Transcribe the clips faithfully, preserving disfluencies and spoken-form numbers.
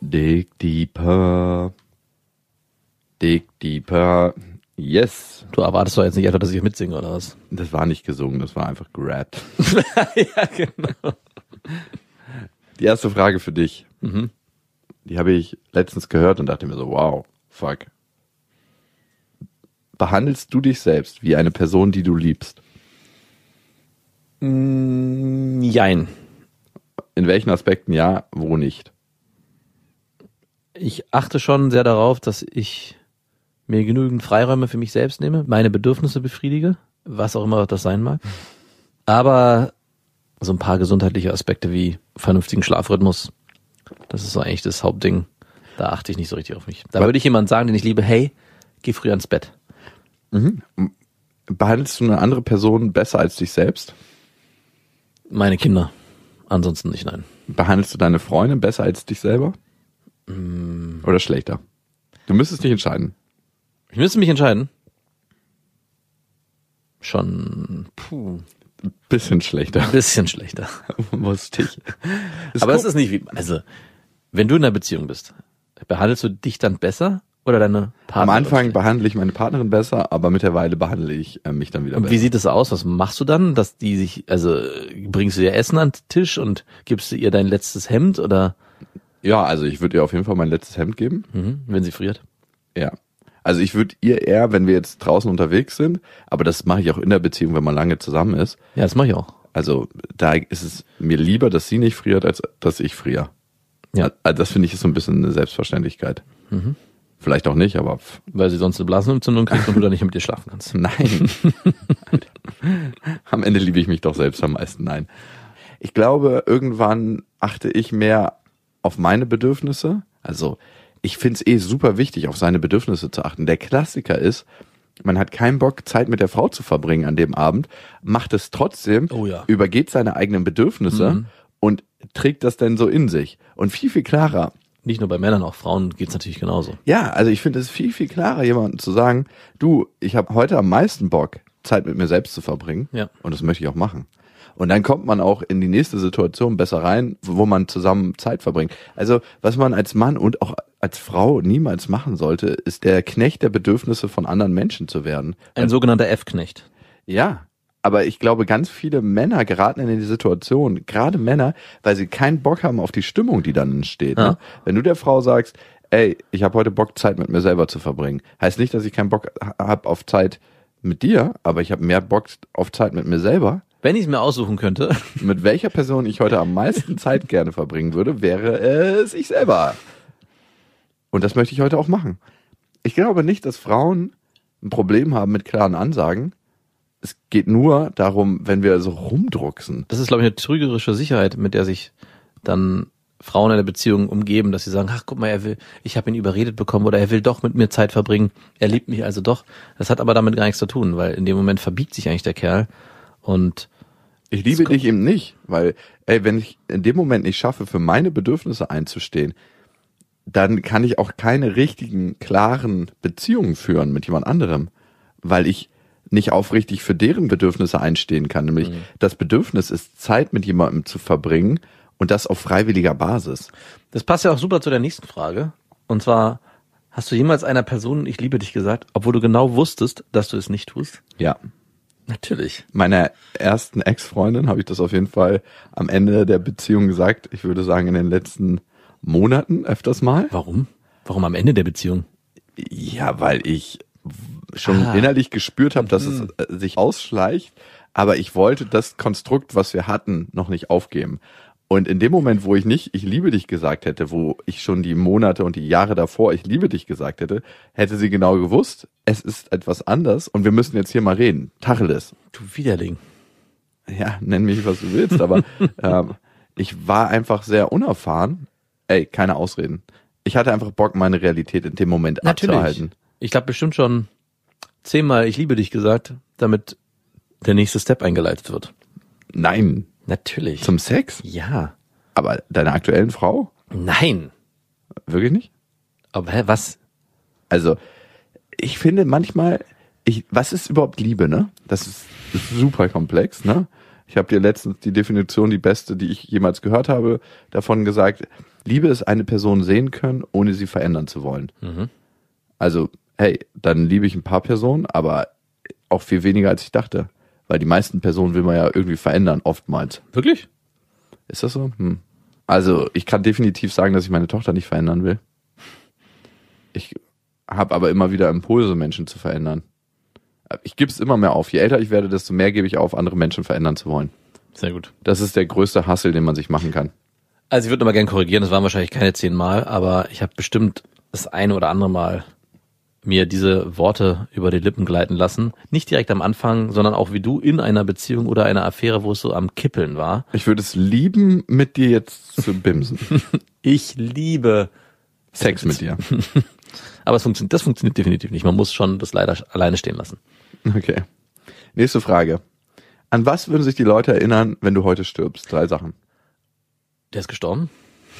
Dig deeper. Dig deeper. Yes. Du erwartest doch jetzt nicht etwa, dass ich mitsinge, oder was? Das war nicht gesungen, das war einfach gerappt. Ja, genau. Die erste Frage für dich. Mhm. Die habe ich letztens gehört und dachte mir so, wow, fuck. Behandelst du dich selbst wie eine Person, die du liebst? Mm, jein. In welchen Aspekten ja, wo nicht? Ich achte schon sehr darauf, dass ich mir genügend Freiräume für mich selbst nehme, meine Bedürfnisse befriedige, was auch immer das sein mag. Aber so ein paar gesundheitliche Aspekte wie vernünftigen Schlafrhythmus, das ist so eigentlich das Hauptding. Da achte ich nicht so richtig auf mich. Da Was? würde ich jemand sagen, den ich liebe, hey, geh früher ins Bett. Mhm. Behandelst du eine andere Person besser als dich selbst? Meine Kinder. Ansonsten nicht, nein. Behandelst du deine Freundin besser als dich selber? Mm. Oder schlechter? Du müsstest dich entscheiden. Ich müsste mich entscheiden. Schon, puh, Bisschen schlechter. ein bisschen schlechter. Musste ich. Aber es ist nicht wie, also, wenn du in einer Beziehung bist, behandelst du dich dann besser oder deine Partnerin? Am Anfang behandle ich meine Partnerin besser, aber mittlerweile behandle ich äh, mich dann wieder Und besser. wie sieht es aus? Was machst du dann? Dass die sich, also bringst du ihr Essen an den Tisch und gibst du ihr dein letztes Hemd oder Ja, also ich würde ihr auf jeden Fall mein letztes Hemd geben. mhm, wenn sie friert? Ja. Also ich würde ihr eher, wenn wir jetzt draußen unterwegs sind, aber das mache ich auch in der Beziehung, wenn man lange zusammen ist. Ja, das mache ich auch. Also da ist es mir lieber, dass sie nicht friert, als dass ich friere. Ja. Also das finde ich ist so ein bisschen eine Selbstverständlichkeit. Mhm. Vielleicht auch nicht, aber pff, Weil sie sonst eine Blasenentzündung kriegt und du dann nicht mit ihr schlafen kannst. nein. Am Ende liebe ich mich doch selbst am meisten. Nein. Ich glaube, irgendwann achte ich mehr auf meine Bedürfnisse. Also ich finde es eh super wichtig, auf seine Bedürfnisse zu achten. Der Klassiker ist, man hat keinen Bock, Zeit mit der Frau zu verbringen an dem Abend, macht es trotzdem, Oh ja. übergeht seine eigenen Bedürfnisse Mhm. und trägt das dann so in sich. Und viel, viel klarer. Nicht nur bei Männern, auch Frauen geht's natürlich genauso. Ja, also ich finde es viel, viel klarer, jemandem zu sagen, du, ich habe heute am meisten Bock, Zeit mit mir selbst zu verbringen. Ja. Und das möchte ich auch machen. Und dann kommt man auch in die nächste Situation besser rein, wo man zusammen Zeit verbringt. Also was man als Mann und auch als Frau niemals machen sollte, ist der Knecht der Bedürfnisse von anderen Menschen zu werden. Ein sogenannter F-Knecht. Ja, aber ich glaube, ganz viele Männer geraten in die Situation, gerade Männer, weil sie keinen Bock haben auf die Stimmung, die dann entsteht. Ja. Ne? Wenn du der Frau sagst, ey, ich habe heute Bock, Zeit mit mir selber zu verbringen, heißt nicht, dass ich keinen Bock habe auf Zeit mit dir, aber ich habe mehr Bock auf Zeit mit mir selber. Wenn ich es mir aussuchen könnte. Mit welcher Person ich heute am meisten Zeit gerne verbringen würde, wäre es ich selber. Und das möchte ich heute auch machen. Ich glaube nicht, dass Frauen ein Problem haben mit klaren Ansagen. Es geht nur darum, wenn wir so rumdrucksen. Das ist, glaube ich, eine trügerische Sicherheit, mit der sich dann Frauen in der Beziehung umgeben, dass sie sagen, ach, guck mal, er will, ich habe ihn überredet bekommen oder er will doch mit mir Zeit verbringen, er liebt mich also doch. Das hat aber damit gar nichts zu tun, weil in dem Moment verbiegt sich eigentlich der Kerl und Ich liebe dich eben nicht, weil, ey, wenn ich in dem Moment nicht schaffe, für meine Bedürfnisse einzustehen, dann kann ich auch keine richtigen, klaren Beziehungen führen mit jemand anderem, weil ich nicht aufrichtig für deren Bedürfnisse einstehen kann. Nämlich Mhm. das Bedürfnis ist, Zeit mit jemandem zu verbringen und das auf freiwilliger Basis. das passt ja auch super zu der nächsten Frage. Und zwar, hast du jemals einer Person, ich liebe dich gesagt, obwohl du genau wusstest, dass du es nicht tust? Ja. Natürlich. Meiner ersten Ex-Freundin habe ich das auf jeden Fall am Ende der Beziehung gesagt. Ich würde sagen, in den letzten Monaten öfters mal. Warum? Warum am Ende der Beziehung? Ja, weil ich schon Ah. innerlich gespürt habe, dass es äh, sich ausschleicht, aber ich wollte das Konstrukt, was wir hatten, noch nicht aufgeben. Und in dem Moment, wo ich nicht ich liebe dich gesagt hätte, wo ich schon die Monate und die Jahre davor ich liebe dich gesagt hätte, hätte sie genau gewusst, es ist etwas anders und wir müssen jetzt hier mal reden. Tacheles. Du Widerling. Ja, nenn mich, was du willst, aber ähm, ich war einfach sehr unerfahren. Ey, keine Ausreden. Ich hatte einfach Bock, meine Realität in dem Moment Natürlich. abzuhalten. Ich glaube bestimmt schon zehnmal ich liebe dich gesagt, damit der nächste Step eingeleitet wird. Nein. Natürlich. Zum Sex? Ja. Aber deiner aktuellen Frau? Nein. Wirklich nicht? Aber hä, was? Also, ich finde manchmal, ich, was ist überhaupt Liebe, ne? Das ist, ist super komplex, ne? Ich habe dir letztens die Definition, die beste, die ich jemals gehört habe, davon gesagt. Liebe ist eine Person sehen können, ohne sie verändern zu wollen. Mhm. Also, hey, dann liebe ich ein paar Personen, aber auch viel weniger, als ich dachte. Weil die meisten Personen will man ja irgendwie verändern, oftmals. Wirklich? Ist das so? Hm. Also, ich kann definitiv sagen, dass ich meine Tochter nicht verändern will. Ich habe aber immer wieder Impulse, Menschen zu verändern. Ich gebe es immer mehr auf. Je älter ich werde, desto mehr gebe ich auf, andere Menschen verändern zu wollen. Sehr gut. Das ist der größte Hassel, den man sich machen kann. Also ich würde noch mal gerne korrigieren, das waren wahrscheinlich keine zehn Mal, aber ich habe bestimmt das eine oder andere Mal mir diese Worte über die Lippen gleiten lassen. Nicht direkt am Anfang, sondern auch wie du in einer Beziehung oder einer Affäre, wo es so am Kippeln war. Ich würde es lieben, mit dir jetzt zu bimsen. Ich liebe Sex mit dir. Aber es funktioniert, das funktioniert definitiv nicht. Man muss schon das leider alleine stehen lassen. Okay. Nächste Frage. An was würden sich die Leute erinnern, wenn du heute stirbst? Drei Sachen. Der ist gestorben?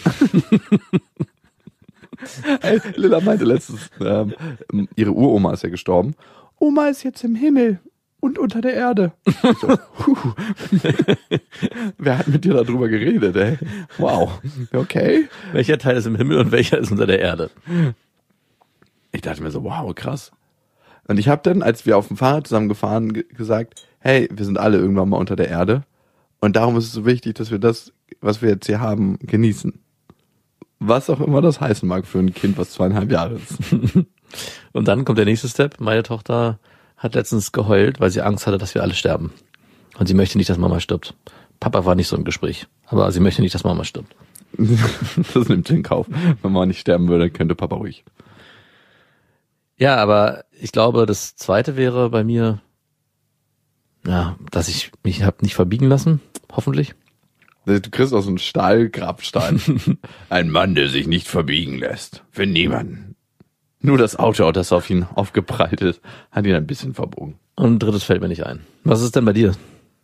Hey, Lilla meinte letztens, ähm, ihre Uroma ist ja gestorben. Oma ist jetzt im Himmel und unter der Erde. So, huh. Wer hat mit dir darüber geredet, ey? Wow. Okay. Welcher Teil ist im Himmel und welcher ist unter der Erde? Ich dachte mir so, wow, krass. Und ich habe dann, als wir auf dem Fahrrad zusammen gefahren, g- gesagt, hey, wir sind alle irgendwann mal unter der Erde. Und darum ist es so wichtig, dass wir das, was wir jetzt hier haben, genießen. Was auch immer das heißen mag für ein Kind, was zweieinhalb Jahre ist. Und dann kommt der nächste Step. Meine Tochter hat letztens geheult, weil sie Angst hatte, dass wir alle sterben. Und sie möchte nicht, dass Mama stirbt. Papa war nicht so im Gespräch. Aber sie möchte nicht, dass Mama stirbt. Das nimmt sie in Kauf. Wenn Mama nicht sterben würde, könnte Papa ruhig. Ja, aber ich glaube, das Zweite wäre bei mir, ja, dass ich mich hab nicht verbiegen lassen. Hoffentlich. Du kriegst aus einem Stahlgrabstein. Ein Mann, der sich nicht verbiegen lässt. Für niemanden. Nur das Auto, das auf ihn aufgeprallt ist, hat ihn ein bisschen verbogen. Und ein drittes fällt mir nicht ein. Was ist denn bei dir?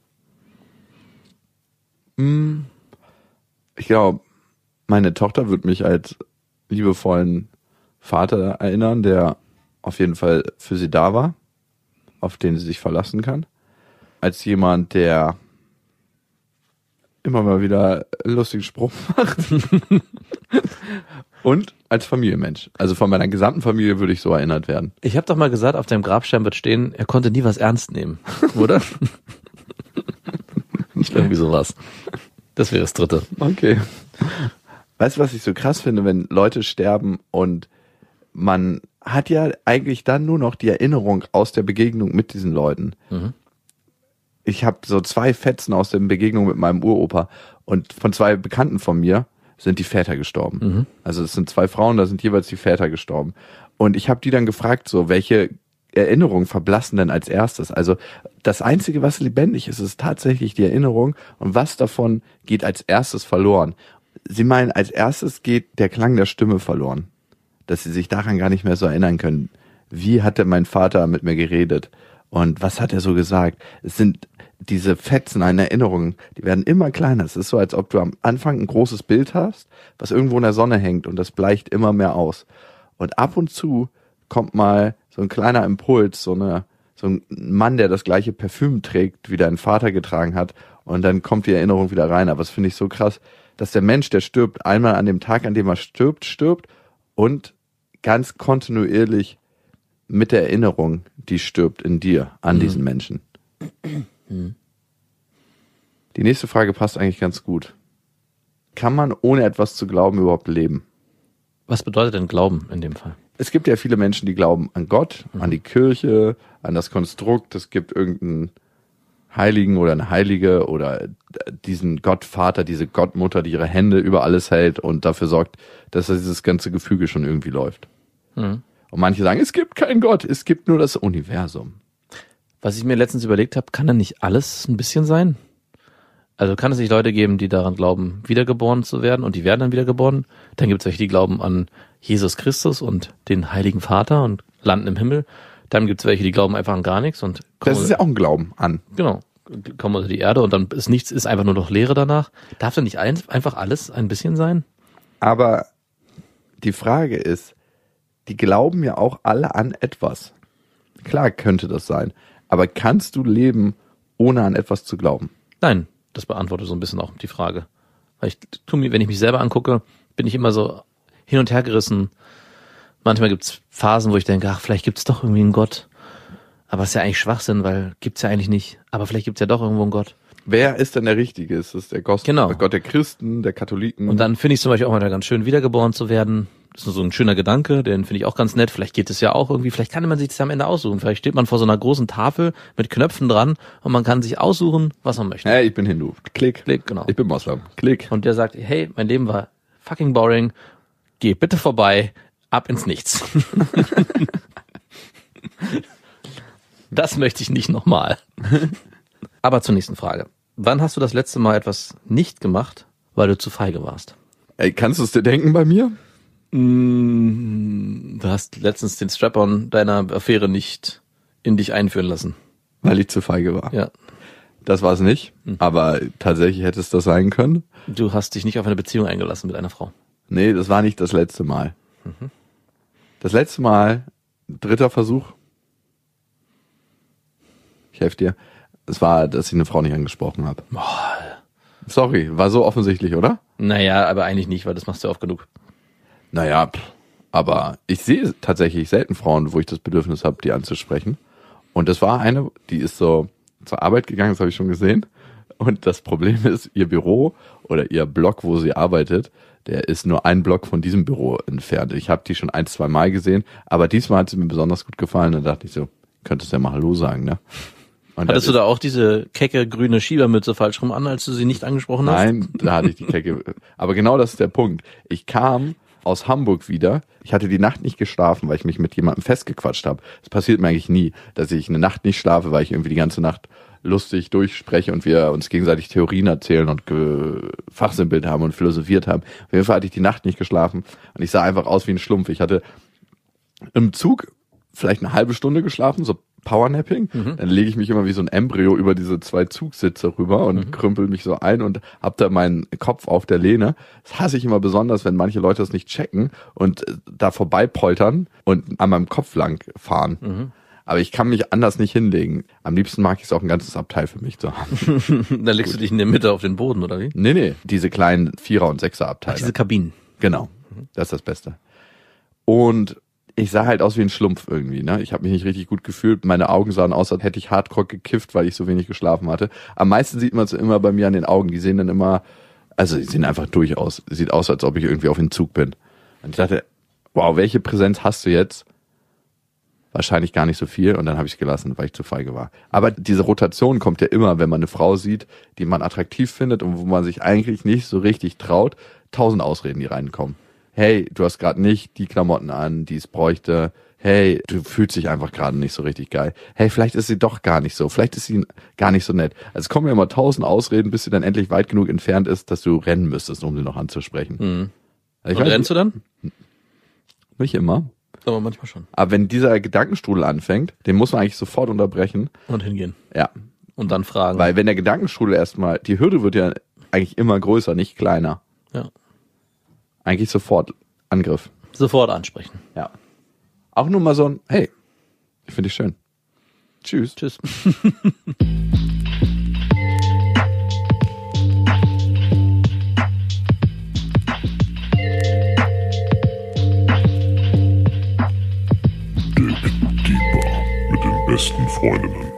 Ich glaube, meine Tochter wird mich als liebevollen Vater erinnern, der auf jeden Fall für sie da war, auf den sie sich verlassen kann. Als jemand, der immer mal wieder einen lustigen Spruch macht. Und als Familienmensch. Also von meiner gesamten Familie würde ich so erinnert werden. Ich habe doch mal gesagt, auf deinem Grabstein wird stehen, er konnte nie was ernst nehmen, oder? Irgendwie sowas. Das wäre das Dritte. Okay. Weißt du, was ich so krass finde, wenn Leute sterben und man hat ja eigentlich dann nur noch die Erinnerung aus der Begegnung mit diesen Leuten. Mhm. Ich habe so zwei Fetzen aus der Begegnung mit meinem Uropa und von zwei Bekannten von mir sind die Väter gestorben. Mhm. Also es sind zwei Frauen, da sind jeweils die Väter gestorben. Und ich habe die dann gefragt, so welche Erinnerungen verblassen denn als erstes? Also das Einzige, was lebendig ist, ist tatsächlich die Erinnerung und was davon geht als erstes verloren. Sie meinen, als erstes geht der Klang der Stimme verloren, dass sie sich daran gar nicht mehr so erinnern können. Wie hat denn mein Vater mit mir geredet? Und was hat er so gesagt? Es sind diese Fetzen an Erinnerungen, die werden immer kleiner. Es ist so, als ob du am Anfang ein großes Bild hast, was irgendwo in der Sonne hängt und das bleicht immer mehr aus. Und ab und zu kommt mal so ein kleiner Impuls, so eine, so ein Mann, der das gleiche Parfüm trägt, wie dein Vater getragen hat, und dann kommt die Erinnerung wieder rein. Aber das finde ich so krass, dass der Mensch, der stirbt, einmal an dem Tag, an dem er stirbt, stirbt und ganz kontinuierlich mit der Erinnerung, die stirbt in dir, an mhm. diesen Menschen. Mhm. Die nächste Frage passt eigentlich ganz gut. Kann man ohne etwas zu glauben überhaupt leben? Was bedeutet denn Glauben in dem Fall? Es gibt ja viele Menschen, die glauben an Gott, mhm. an die Kirche, an das Konstrukt. Es gibt irgendeinen Heiligen oder eine Heilige oder diesen Gottvater, diese Gottmutter, die ihre Hände über alles hält und dafür sorgt, dass dieses ganze Gefüge schon irgendwie läuft. Mhm. Und manche sagen, es gibt keinen Gott, es gibt nur das Universum. Was ich mir letztens überlegt habe, kann da nicht alles ein bisschen sein? Also kann es nicht Leute geben, die daran glauben, wiedergeboren zu werden und die werden dann wiedergeboren? Dann gibt es welche, die glauben an Jesus Christus und den Heiligen Vater und landen im Himmel. Dann gibt es welche, die glauben einfach an gar nichts und kommen, das ist ja auch ein Glauben an. Genau, kommen unter die Erde und dann ist nichts, ist einfach nur noch Leere danach. Darf denn nicht ein, einfach alles ein bisschen sein? Aber die Frage ist, die glauben ja auch alle an etwas. Klar könnte das sein. Aber kannst du leben, ohne an etwas zu glauben? Nein, das beantwortet so ein bisschen auch die Frage. Weil ich tu mir, wenn ich mich selber angucke, bin ich immer so hin und her gerissen. Manchmal gibt's Phasen, wo ich denke, ach, vielleicht gibt's doch irgendwie einen Gott. Aber es ist ja eigentlich Schwachsinn, weil gibt's ja eigentlich nicht. Aber vielleicht gibt's ja doch irgendwo einen Gott. Wer ist denn der Richtige? Ist es der Gott, genau. der Gott der Christen, der Katholiken? Und dann finde ich zum Beispiel auch mal ganz schön, wiedergeboren zu werden. Das ist so ein schöner Gedanke, den finde ich auch ganz nett. Vielleicht geht es ja auch irgendwie, vielleicht kann man sich das ja am Ende aussuchen. Vielleicht steht man vor so einer großen Tafel mit Knöpfen dran und man kann sich aussuchen, was man möchte. Hey, ich bin Hindu. Klick. Klick, genau. Ich bin Moslem. Klick. Und der sagt, hey, mein Leben war fucking boring. Geh bitte vorbei, ab ins Nichts. Das möchte ich nicht nochmal. Aber zur nächsten Frage. Wann hast du das letzte Mal etwas nicht gemacht, weil du zu feige warst? Ey, kannst du es dir denken bei mir? Du hast letztens den Strap-on deiner Affäre nicht in dich einführen lassen. Weil ich zu feige war. Ja. Das war es nicht, mhm. aber tatsächlich hätte es das sein können. Du hast dich nicht auf eine Beziehung eingelassen mit einer Frau. Nee, das war nicht das letzte Mal. Mhm. Das letzte Mal, dritter Versuch. Ich helfe dir. Es war, dass ich eine Frau nicht angesprochen habe. Boah. Sorry, war so offensichtlich, oder? Naja, aber eigentlich nicht, weil das machst du oft genug. Naja, aber ich sehe tatsächlich selten Frauen, wo ich das Bedürfnis habe, die anzusprechen. Und das war eine, die ist so zur Arbeit gegangen, das habe ich schon gesehen. Und das Problem ist, ihr Büro oder ihr Block, wo sie arbeitet, der ist nur ein Block von diesem Büro entfernt. Ich habe die schon ein, zwei Mal gesehen, aber diesmal hat sie mir besonders gut gefallen. Da dachte ich so, könntest ja mal Hallo sagen, ne? Und hattest du da auch diese kecke grüne Schiebermütze falsch rum an, als du sie nicht angesprochen hast? Nein, da hatte ich die kecke. Aber genau das ist der Punkt. Ich kam aus Hamburg wieder. Ich hatte die Nacht nicht geschlafen, weil ich mich mit jemandem festgequatscht habe. Das passiert mir eigentlich nie, dass ich eine Nacht nicht schlafe, weil ich irgendwie die ganze Nacht lustig durchspreche und wir uns gegenseitig Theorien erzählen und gefachsimpelt haben und philosophiert haben. Auf jeden Fall hatte ich die Nacht nicht geschlafen und ich sah einfach aus wie ein Schlumpf. Ich hatte im Zug vielleicht eine halbe Stunde geschlafen, so Powernapping. Mhm. Dann lege ich mich immer wie so ein Embryo über diese zwei Zugsitze rüber und mhm. krümpel mich so ein und hab da meinen Kopf auf der Lehne. Das hasse ich immer besonders, wenn manche Leute das nicht checken und da vorbei poltern und an meinem Kopf lang fahren. Mhm. Aber ich kann mich anders nicht hinlegen. Am liebsten mag ich es auch ein ganzes Abteil für mich zu haben. Dann legst Gut. du dich in der Mitte auf den Boden, oder wie? Nee, nee, diese kleinen Vierer- und Sechser-Abteile. Ach, diese Kabinen. Genau, mhm. das ist das Beste. Und ich sah halt aus wie ein Schlumpf irgendwie, ne? Ich habe mich nicht richtig gut gefühlt. Meine Augen sahen aus, als hätte ich hardcore gekifft, weil ich so wenig geschlafen hatte. Am meisten sieht man es immer bei mir an den Augen. Die sehen dann immer, also die sehen einfach durch aus. Sieht aus, als ob ich irgendwie auf Entzug bin. Und ich dachte, wow, welche Präsenz hast du jetzt? Wahrscheinlich gar nicht so viel. Und dann habe ich es gelassen, weil ich zu feige war. Aber diese Rotation kommt ja immer, wenn man eine Frau sieht, die man attraktiv findet und wo man sich eigentlich nicht so richtig traut. Tausend Ausreden, die reinkommen. Hey, du hast gerade nicht die Klamotten an, die es bräuchte. Hey, du fühlst dich einfach gerade nicht so richtig geil. Hey, vielleicht ist sie doch gar nicht so. Vielleicht ist sie gar nicht so nett. Also es kommen ja immer tausend Ausreden, bis sie dann endlich weit genug entfernt ist, dass du rennen müsstest, um sie noch anzusprechen. Mhm. Also und weiß, rennst du dann? Nicht immer. Aber manchmal schon. Aber wenn dieser Gedankenstrudel anfängt, den muss man eigentlich sofort unterbrechen. Und hingehen. Ja. Und dann fragen. Weil wenn der Gedankenstrudel erstmal, die Hürde wird ja eigentlich immer größer, nicht kleiner. Ja. Eigentlich sofort Angriff. Sofort ansprechen. Ja. Auch nur mal so ein, hey, ich finde dich schön. Tschüss. Tschüss. Dick Deeper mit den besten Freundinnen.